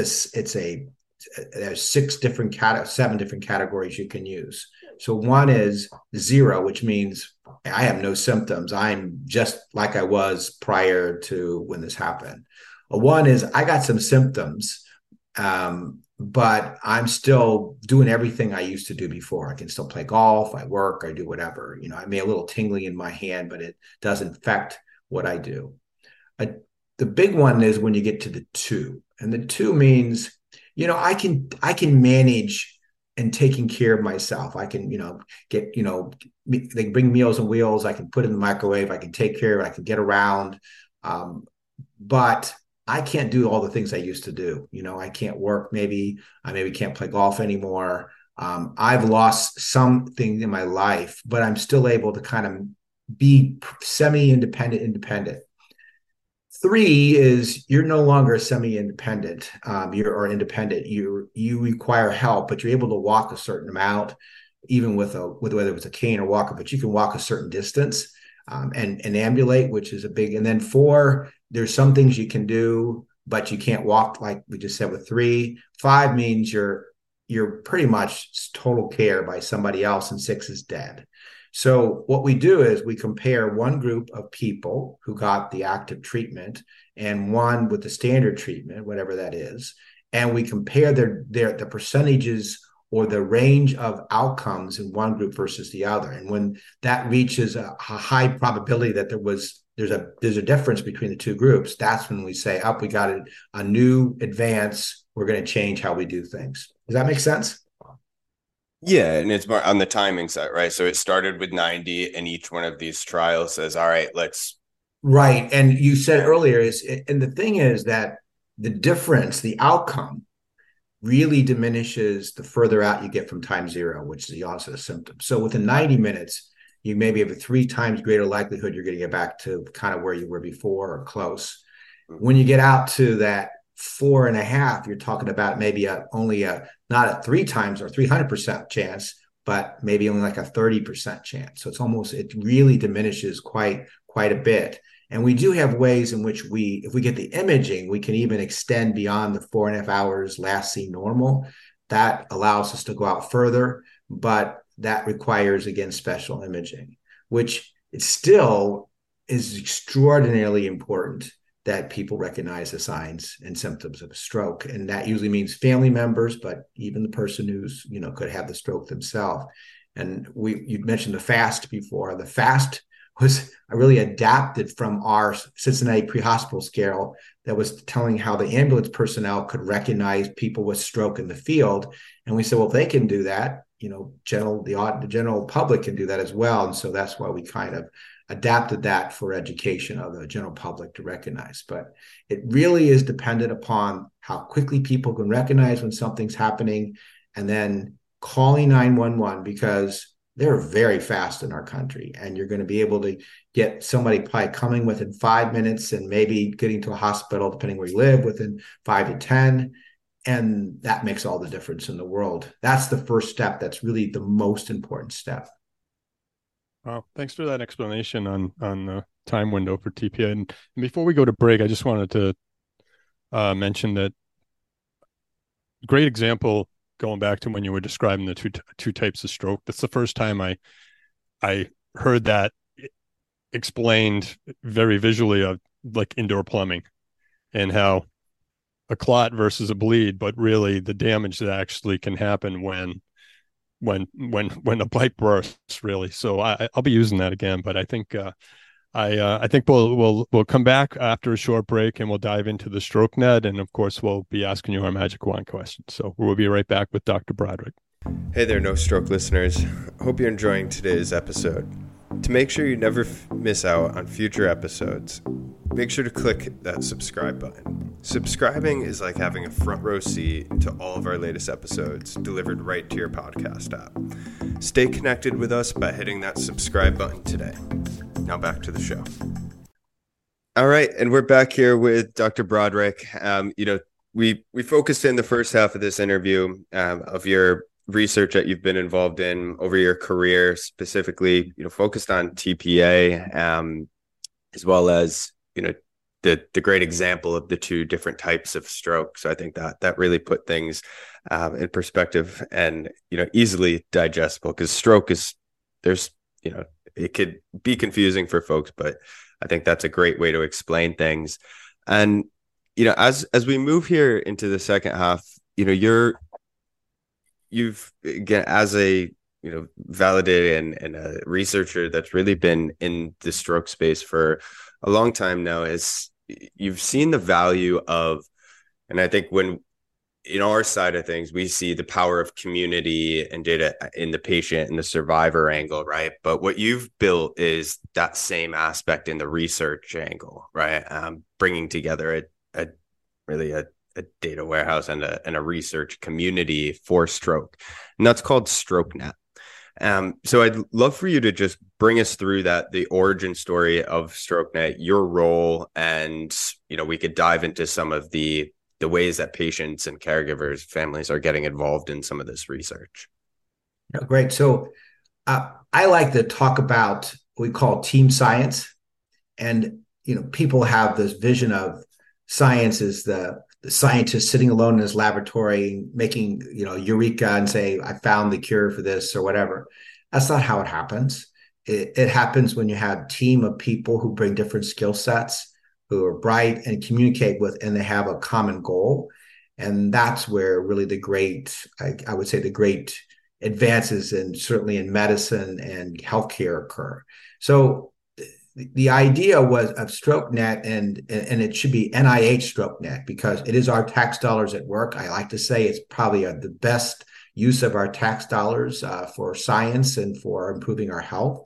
7 different categories you can use. So one is 0, which means I have no symptoms. I'm just like I was prior to when this happened. 1 is I got some symptoms, but I'm still doing everything I used to do before. I can still play golf, I work, I do whatever. I may have a little tingling in my hand, but it doesn't affect what I do. The big one is when you get to the 2, and the 2 means, I can manage and taking care of myself. I can, they can bring Meals on Wheels. I can put it in the microwave. I can take care of it. I can get around. But I can't do all the things I used to do. I can't work. I maybe can't play golf anymore. I've lost something in my life, but I'm still able to kind of be independent. 3 is you're no longer semi-independent, or independent. You require help, but you're able to walk a certain amount, even with whether it's a cane or walker, but you can walk a certain distance, and ambulate, which is a big. And then 4, there's some things you can do, but you can't walk, like we just said with 3. 5 means you're pretty much total care by somebody else, and 6 is dead. So what we do is we compare one group of people who got the active treatment and one with the standard treatment, whatever that is, and we compare the percentages or the range of outcomes in one group versus the other. And when that reaches a high probability that there's a difference between the 2 groups, that's when we say, we got a new advance. We're going to change how we do things. Does that make sense? Yeah, and it's more on the timing side, right? So it started with 90, and each one of these trials says, all right, let's. Right. And you said earlier and the thing is that the difference, the outcome really diminishes the further out you get from time 0, which is the onset of symptoms. So within 90 minutes, you maybe have a 3 times greater likelihood you're going to get back to kind of where you were before or close. When you get out to that 4.5, you're talking about maybe not a 3 times or 300% chance, but maybe only like a 30% chance. So it really diminishes quite a bit. And we do have ways in which if we get the imaging, we can even extend beyond the 4.5 hours last seen normal. That allows us to go out further, but that requires, again, special imaging, which it still is extraordinarily important that people recognize the signs and symptoms of a stroke. And that usually means family members, but even the person who's, could have the stroke themselves. And you mentioned the FAST before. The FAST was really adapted from our Cincinnati pre-hospital scale that was telling how the ambulance personnel could recognize people with stroke in the field. And we said, well, if they can do that, the general public can do that as well. And so that's why we kind of adapted that for education of the general public to recognize. But it really is dependent upon how quickly people can recognize when something's happening, and then calling 911, because they're very fast in our country, and you're going to be able to get somebody probably coming within 5 minutes and maybe getting to a hospital, depending where you live, within 5 to 10. And that makes all the difference in the world. That's the first step. That's really the most important step. Wow, thanks for that explanation on the time window for TPA. And before we go to break, I just wanted to mention that great example, going back to when you were describing the two types of stroke. That's the first time I heard that explained very visually of like indoor plumbing and how a clot versus a bleed, but really the damage that actually can happen when a pipe bursts, really. So I'll be using that again, but I think I think we'll come back after a short break, and we'll dive into the StrokeNet, and of course we'll be asking you our magic wand questions. So we'll be right back with Dr. Broderick. Hey there, No Stroke listeners. Hope you're enjoying today's episode. To make sure you never miss out on future episodes, make sure to click that subscribe button. Subscribing is like having a front row seat to all of our latest episodes delivered right to your podcast app. Stay connected with us by hitting that subscribe button today. Now back to the show. All right, and we're back here with Dr. Broderick. We focused in the first half of this interview of your research that you've been involved in over your career, specifically, focused on TPA, as well as, the great example of the two different types of stroke. So I think that really put things in perspective and, easily digestible, because stroke it could be confusing for folks, but I think that's a great way to explain things. And, as we move here into the second half, you've again, as a validated and a researcher that's really been in the stroke space for a long time now, is you've seen the value of, and I think when in our side of things, we see the power of community and data in the patient and the survivor angle, right? But what you've built is that same aspect in the research angle, right? Bringing together a data warehouse and a research community for stroke, and that's called StrokeNet. So I'd love for you to just bring us through the origin story of StrokeNet, your role, and we could dive into some of the ways that patients and caregivers, families are getting involved in some of this research. Great. So I like to talk about what we call team science, and people have this vision of science as the scientist sitting alone in his laboratory making, eureka and say, I found the cure for this or whatever. That's not how it happens. It happens when you have a team of people who bring different skill sets, who are bright and communicate with, and they have a common goal. And that's where really I would say the great advances certainly in medicine and healthcare occur. So the idea was of StrokeNet, and it should be NIH StrokeNet, because it is our tax dollars at work. I like to say it's probably the best use of our tax dollars for science and for improving our health.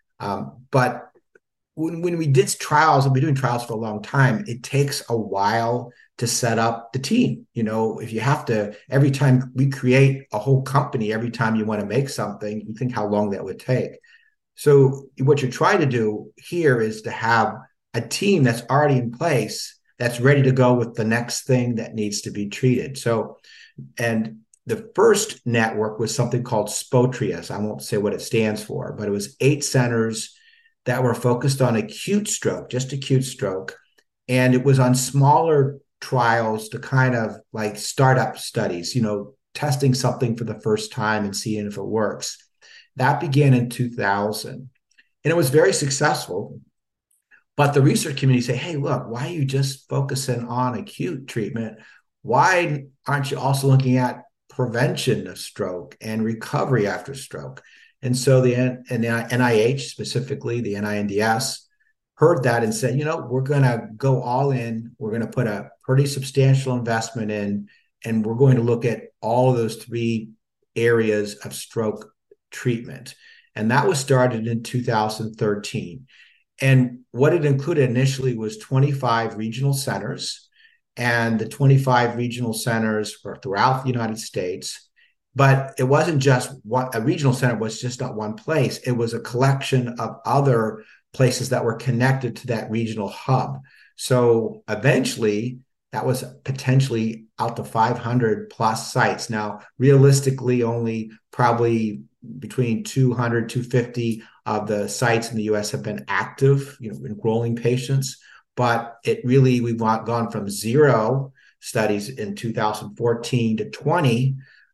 But when we did trials, and we've been doing trials for a long time, it takes a while to set up the team. If you have to, every time we create a whole company, every time you want to make something, you think how long that would take. So what you're trying to do here is to have a team that's already in place, that's ready to go with the next thing that needs to be treated. So, and the first network was something called SPOTRIAS. I won't say what it stands for, but it was 8 centers that were focused on acute stroke, just acute stroke. And it was on smaller trials to kind of like startup studies, testing something for the first time and seeing if it works. That began in 2000, and it was very successful. But the research community say, hey, look, why are you just focusing on acute treatment? Why aren't you also looking at prevention of stroke and recovery after stroke? And so the NIH, specifically the NINDS, heard that and said, we're going to go all in. We're going to put a pretty substantial investment in, and we're going to look at all of those three areas of stroke treatment. And that was started in 2013. And what it included initially was 25 regional centers, and the 25 regional centers were throughout the United States. But it wasn't just a regional center was just not one place. It was a collection of other places that were connected to that regional hub. So eventually, that was potentially out to 500 plus sites. Now, realistically, only probably between 200, 250 of the sites in the US have been active, enrolling patients. But we've gone from 0 studies in 2014 to 20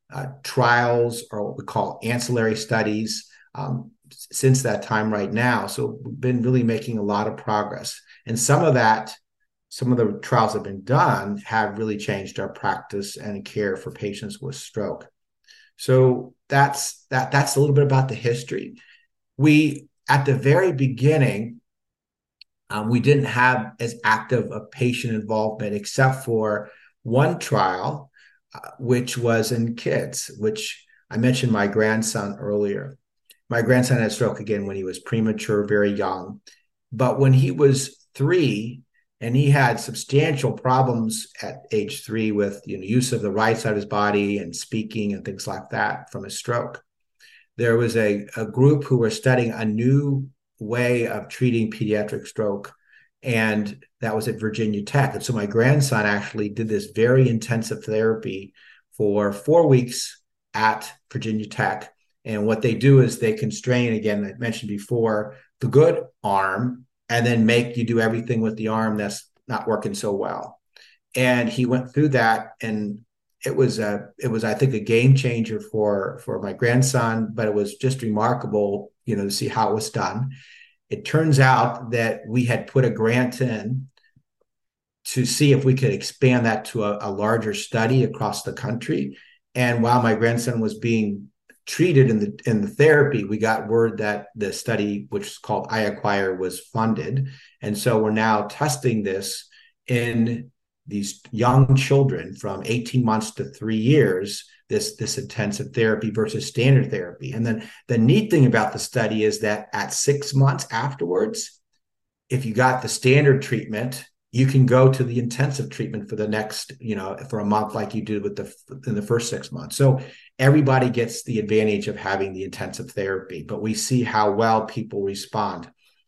trials, or what we call ancillary studies, since that time right now. So we've been really making a lot of progress. And some of the trials that have been done have really changed our practice and care for patients with stroke. So that's a little bit about the history. We, at the very beginning, we didn't have as active a patient involvement except for one trial, which was in kids, which I mentioned my grandson earlier. My grandson had a stroke again when he was premature, very young. But when he was 3, and he had substantial problems at age 3 with use of the right side of his body and speaking and things like that from his stroke. There was a group who were studying a new way of treating pediatric stroke, and that was at Virginia Tech. And so my grandson actually did this very intensive therapy for 4 weeks at Virginia Tech. And what they do is they constrain, again, I mentioned before, the good arm, and then make you do everything with the arm that's not working so well. And he went through that, and it was I think a game changer for my grandson, but it was just remarkable, to see how it was done. It turns out that we had put a grant in to see if we could expand that to a larger study across the country. And while my grandson was being treated in the therapy, we got word that the study, which is called iAquire, was funded. And so we're now testing this in these young children from 18 months to 3 years, this intensive therapy versus standard therapy. And then the neat thing about the study is that at 6 months afterwards, if you got the standard treatment, you can go to the intensive treatment for the next, for a month, like you did in the first 6 months. So everybody gets the advantage of having the intensive therapy, but we see how well people respond.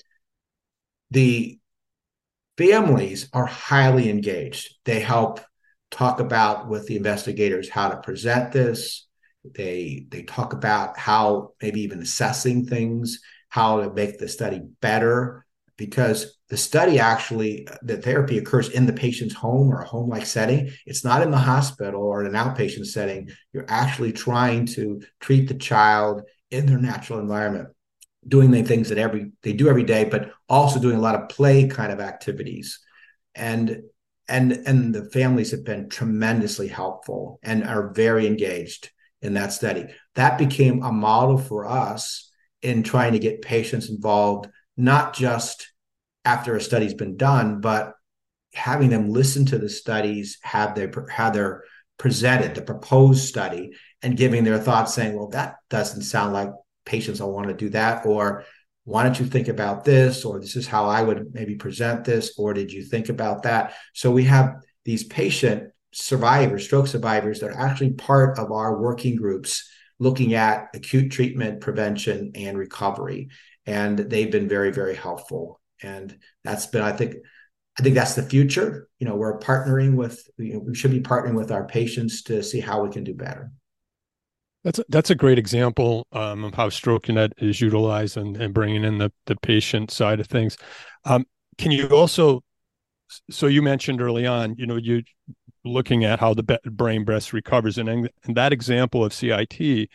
The families are highly engaged. They help talk about with the investigators how to present this. They talk about how maybe even assessing things, how to make the study better, because the study actually, the therapy occurs in the patient's home or a home-like setting. It's not in the hospital or in an outpatient setting. You're actually trying to treat the child in their natural environment, doing the things that they do every day, but also doing a lot of play kind of activities. And the families have been tremendously helpful and are very engaged in that study. That became a model for us in trying to get patients involved, not just after a study's been done, but having them listen to the studies, have their presented, the proposed study, and giving their thoughts, saying, well, that doesn't sound like patients will want to do that, or why don't you think about this, or this is how I would maybe present this, or did you think about that? So we have these patient survivors, stroke survivors, that are actually part of our working groups looking at acute treatment, prevention, and recovery. And they've been very, very helpful. And that's been, I think that's the future. We're partnering with, we should be partnering with our patients to see how we can do better. That's a great example of how StrokeNet is utilized and bringing in the patient side of things. Can you also, so you mentioned early on, you looking at how the brain breast recovers, and in that example of CIT,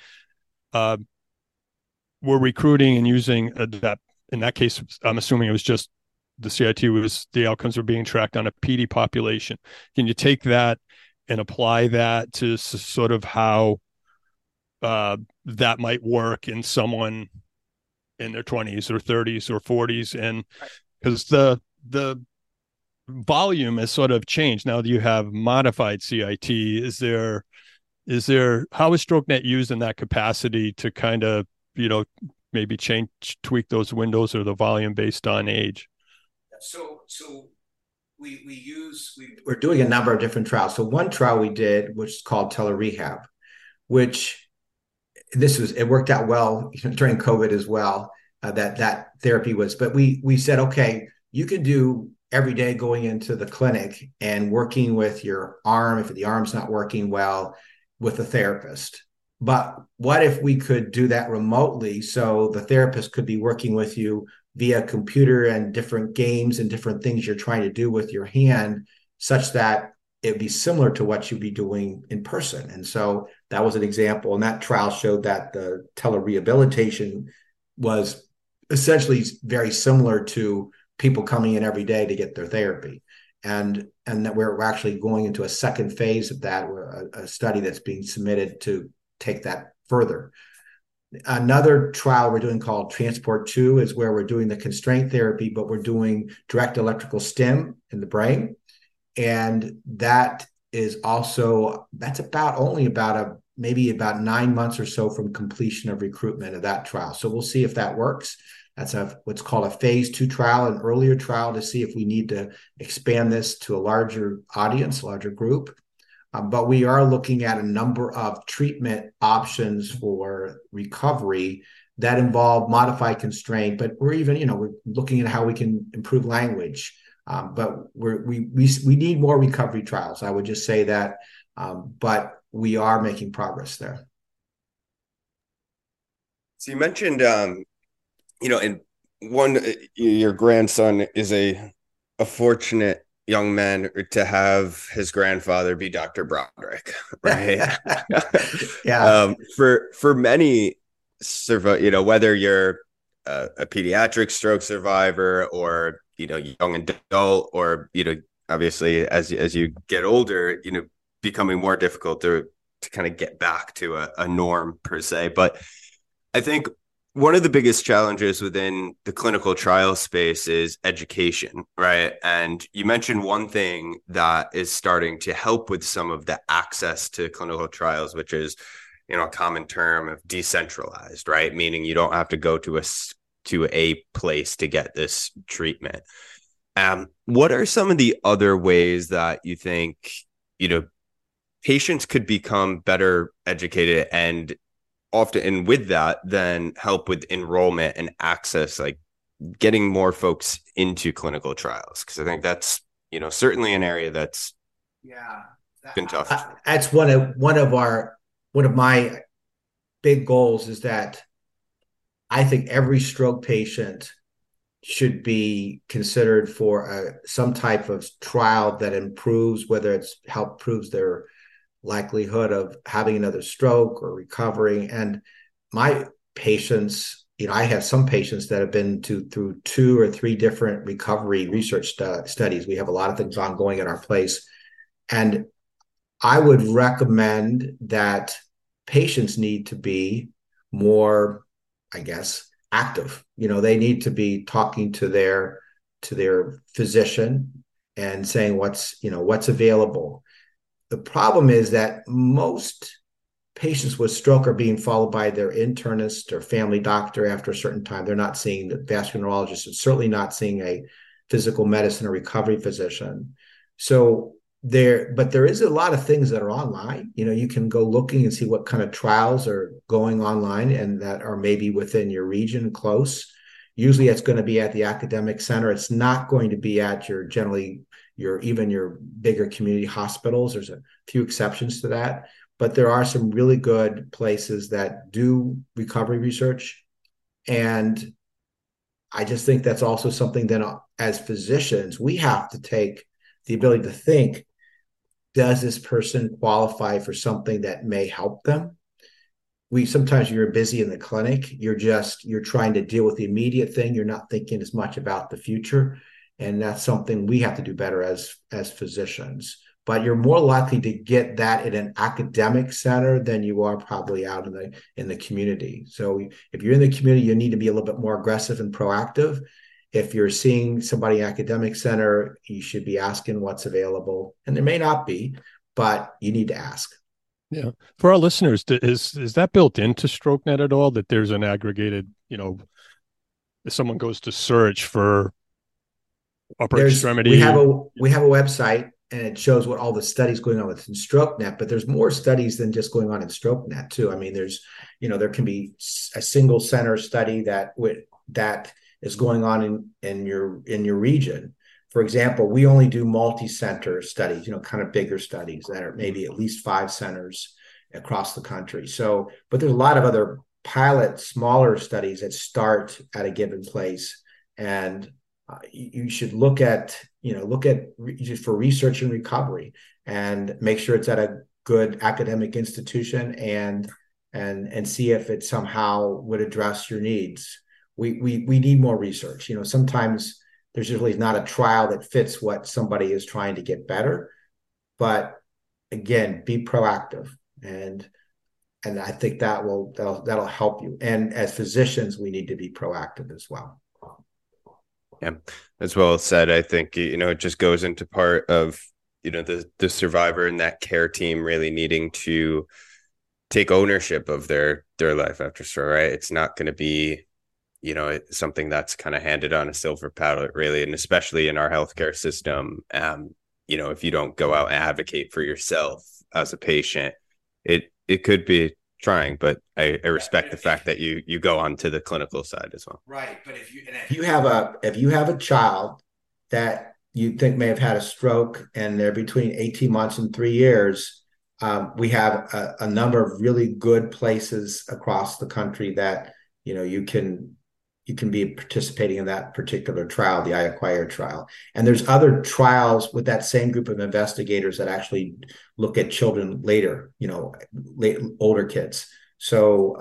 we're recruiting and using that. In that case, I'm assuming it was just the CIT was, the outcomes were being tracked on a PD population. Can you take that and apply that to sort of how that might work in someone in their 20s or 30s or 40s? And because the volume has sort of changed now that you have modified CIT. Is there how is StrokeNet used in that capacity to kind of, maybe tweak those windows or the volume based on age? So we're doing a number of different trials. So one trial we did, which is called telerehab, which it worked out well during COVID as well. That therapy was, but we said, okay, you can do every day going into the clinic and working with your arm if the arm's not working well with a therapist. But what if we could do that remotely, so the therapist could be working with you via computer and different games and different things you're trying to do with your hand, such that it'd be similar to what you'd be doing in person. And so that was an example. And that trial showed that the telerehabilitation was essentially very similar to people coming in every day to get their therapy. And that we're actually going into a second phase of that, a study that's being submitted to take that further. Another trial we're doing called Transport 2 is where we're doing the constraint therapy, but we're doing direct electrical stim in the brain. And that's maybe about 9 months or so from completion of recruitment of that trial. So we'll see if that works. That's what's called a phase 2 trial, an earlier trial, to see if we need to expand this to a larger audience, larger group. But we are looking at a number of treatment options for recovery that involve modified constraint. But we're looking at how we can improve language. But we need more recovery trials. I would just say that. But we are making progress there. So you mentioned, your grandson is a fortunate young man to have his grandfather be Dr. Broderick, right? Yeah. For many, whether you're a pediatric stroke survivor or young adult, or obviously as you get older, becoming more difficult to kind of get back to a norm per se. But I think one of the biggest challenges within the clinical trial space is education, right? And you mentioned one thing that is starting to help with some of the access to clinical trials, which is, a common term of decentralized, right? Meaning you don't have to go to a place to get this treatment. What are some of the other ways that you think, patients could become better educated and often, and with that, then help with enrollment and access, like getting more folks into clinical trials? Because I think that's, certainly an area that's been tough. That's one of my big goals, is that I think every stroke patient should be considered for some type of trial that improves, whether it's proves their likelihood of having another stroke or recovering. And my patients, I have some patients that have been through 2 or 3 different recovery research studies. We have a lot of things ongoing at our place. And I would recommend that patients need to be more, I guess, active. They need to be talking to their physician and saying what's available. The problem is that most patients with stroke are being followed by their internist or family doctor after a certain time. They're not seeing the vascular neurologist, and certainly not seeing a physical medicine or recovery physician. So there is a lot of things that are online. You can go looking and see what kind of trials are going online and that are maybe within your region close. Usually it's going to be at the academic center. It's not going to be at your bigger community hospitals. There's a few exceptions to that, but there are some really good places that do recovery research. And I just think that's also something that as physicians, we have to take the ability to think, does this person qualify for something that may help them? Sometimes you're busy in the clinic. You're trying to deal with the immediate thing. You're not thinking as much about the future. And that's something we have to do better as physicians. But you're more likely to get that in an academic center than you are probably out in the community. So if you're in the community, you need to be a little bit more aggressive and proactive. If you're seeing somebody in academic center, you should be asking what's available. And there may not be, but you need to ask. Yeah. For our listeners, is that built into StrokeNet at all, that there's an aggregated, if someone goes to search for upper extremity? We have a website, and it shows what all the studies going on within StrokeNet, but there's more studies than just going on in StrokeNet too. I mean, there can be a single center study that is going on in your region. For example, we only do multi-center studies, kind of bigger studies that are maybe at least 5 centers across the country. So, but there's a lot of other pilot, smaller studies that start at a given place, and you should look at for research and recovery, and make sure it's at a good academic institution, and see if it somehow would address your needs. We need more research. Sometimes there's usually not a trial that fits what somebody is trying to get better, but again, be proactive, and I think that'll help you. And as physicians, we need to be proactive as well. Yeah, as well said. I think, it just goes into part of, the survivor and that care team really needing to take ownership of their life after stroke, right? It's not going to be, something that's kind of handed on a silver platter, really. And especially in our healthcare system, if you don't go out and advocate for yourself as a patient, it could be trying, but I respect the fact that you go on to the clinical side as well. Right. But if you have a child that you think may have had a stroke and they're between 18 months and 3 years, we have a number of really good places across the country that, you can be participating in that particular trial, the iAcquire trial. And there's other trials with that same group of investigators that actually look at children later, older kids. So,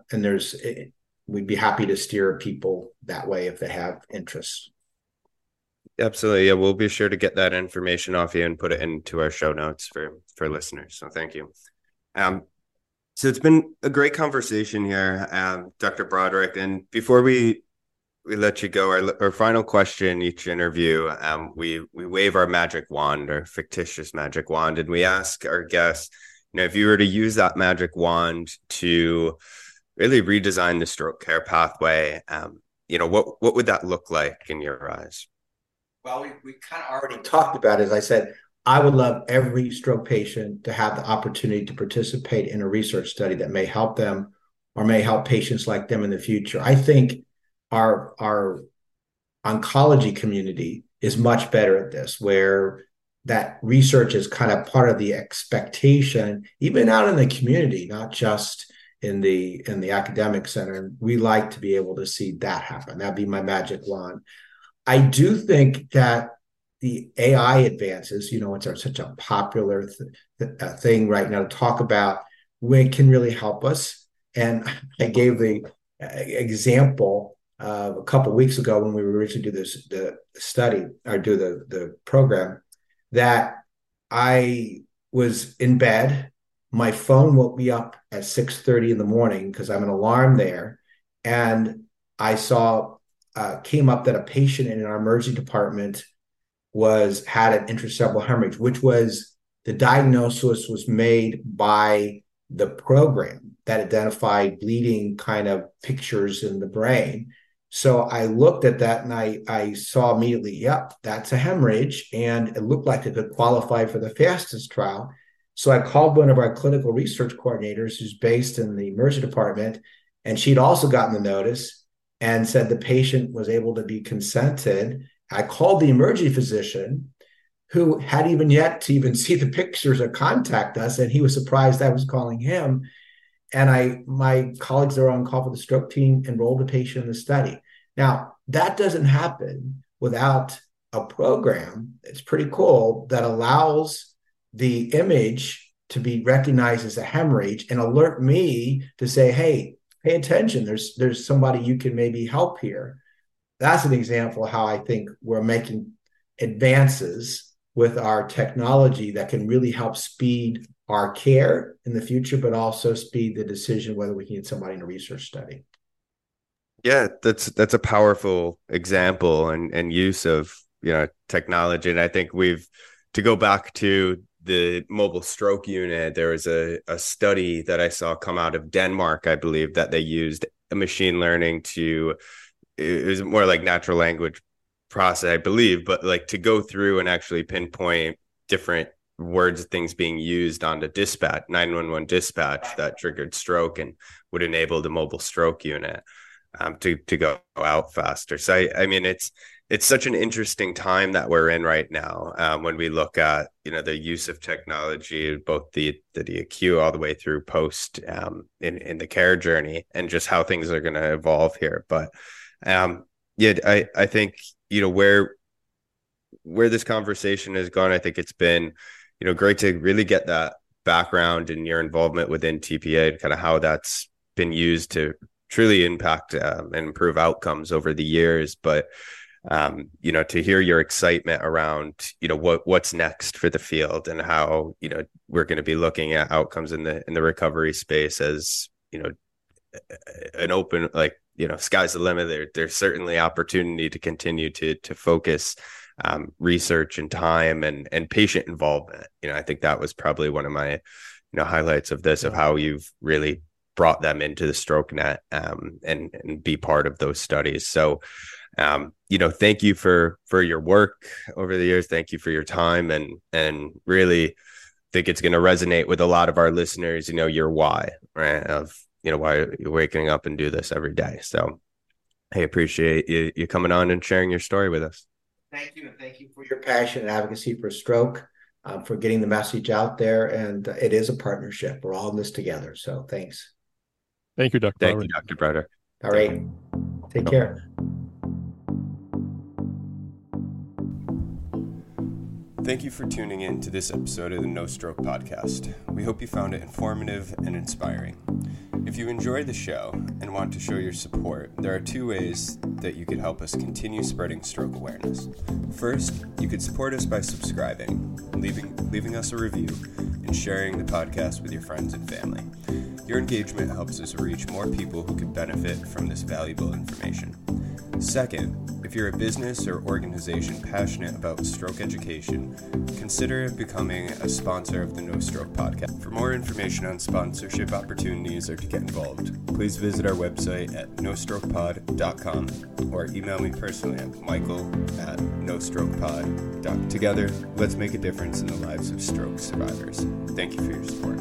we'd be happy to steer people that way if they have interest. Absolutely. Yeah, we'll be sure to get that information off you and put it into our show notes for listeners. So thank you. So it's been a great conversation here, Dr. Broderick. And before we let you go, our final question each interview, we wave our magic wand, our fictitious magic wand, and we ask our guests, if you were to use that magic wand to really redesign the stroke care pathway, what would that look like in your eyes? Well, we kind of already talked about it. As I said, I would love every stroke patient to have the opportunity to participate in a research study that may help them or may help patients like them in the future. I think our oncology community is much better at this, where that research is kind of part of the expectation, even out in the community, not just in the academic center. We like to be able to see that happen. That'd be my magic wand. I do think that the AI advances, it's such a popular thing right now to talk about, when it can really help us. And I gave the example a couple of weeks ago when we were originally do the study or do the program, that I was in bed. My phone woke me up at 6:30 in the morning because I'm an alarm there, and I saw came up that a patient in our emergency department had an intracerebral hemorrhage, which was the diagnosis was made by the program that identified bleeding kind of pictures in the brain. So I looked at that and I saw immediately, yep, that's a hemorrhage, and it looked like it could qualify for the FASTEST trial. So I called one of our clinical research coordinators who's based in the emergency department, and she'd also gotten the notice and said the patient was able to be consented. I called the emergency physician, who had even yet to even see the pictures or contact us, and he was surprised I was calling him. And my colleagues that were on call for the stroke team enrolled the patient in the study. Now, that doesn't happen without a program. It's pretty cool that allows the image to be recognized as a hemorrhage and alert me to say, hey, pay attention. There's somebody you can maybe help here. That's an example of how I think we're making advances with our technology that can really help speed our care in the future, but also speed the decision whether we can get somebody in a research study. Yeah, that's a powerful example and use of, technology. And I think to go back to the mobile stroke unit, there was a study that I saw come out of Denmark, I believe, that they used a machine learning it was more like natural language process, I believe, but like to go through and actually pinpoint different words, things being used on the 911 dispatch that triggered stroke and would enable the mobile stroke unit to go out faster. So I mean, it's such an interesting time that we're in right now, when we look at the use of technology, both the acute all the way through post in the care journey, and just how things are going to evolve here. But I think where this conversation has gone, I think it's been great to really get that background and your involvement within TPA and kind of how that's been used to truly impact and improve outcomes over the years. But to hear your excitement around what's next for the field, and how we're going to be looking at outcomes in the recovery space as an open, sky's the limit. There's certainly opportunity to continue to focus research and time and patient involvement. I think that was probably one of my highlights of this, of how you've really brought them into the stroke net and be part of those studies. So thank you for your work over the years. Thank you for your time, and really think it's going to resonate with a lot of our listeners, your why, right? Of why you're waking up and do this every day. So I appreciate you coming on and sharing your story with us. Thank you. And thank you for your passion and advocacy for stroke, for getting the message out there. And it is a partnership. We're all in this together. So thanks. Thank you, Dr. Thank you, Dr. Browder. All right. Take care. Thank you for tuning in to this episode of the No Stroke Podcast. We hope you found it informative and inspiring. If you enjoyed the show and want to show your support, there are two ways that you could help us continue spreading stroke awareness. First, you could support us by subscribing, leaving us a review, and sharing the podcast with your friends and family. Your engagement helps us reach more people who could benefit from this valuable information. Second, if you're a business or organization passionate about stroke education, consider becoming a sponsor of the No Stroke Podcast. For more information on sponsorship opportunities or to get involved, please visit our website at nostrokepod.com or email me personally at michael@nostrokepod.com. Together, let's make a difference in the lives of stroke survivors. Thank you for your support.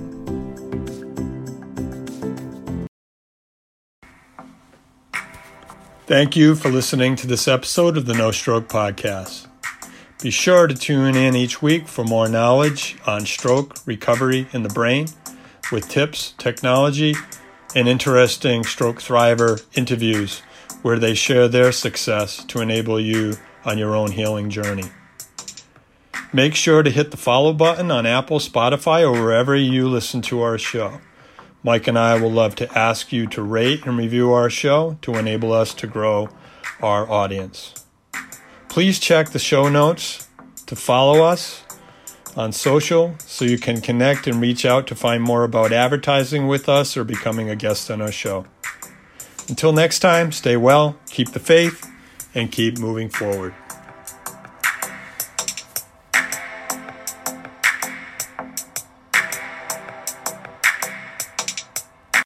Thank you for listening to this episode of the No Stroke Podcast. Be sure to tune in each week for more knowledge on stroke recovery in the brain, with tips, technology, and interesting stroke thriver interviews where they share their success to enable you on your own healing journey. Make sure to hit the follow button on Apple, Spotify, or wherever you listen to our show. Mike and I will love to ask you to rate and review our show to enable us to grow our audience. Please check the show notes to follow us on social so you can connect and reach out to find more about advertising with us or becoming a guest on our show. Until next time, stay well, keep the faith, and keep moving forward.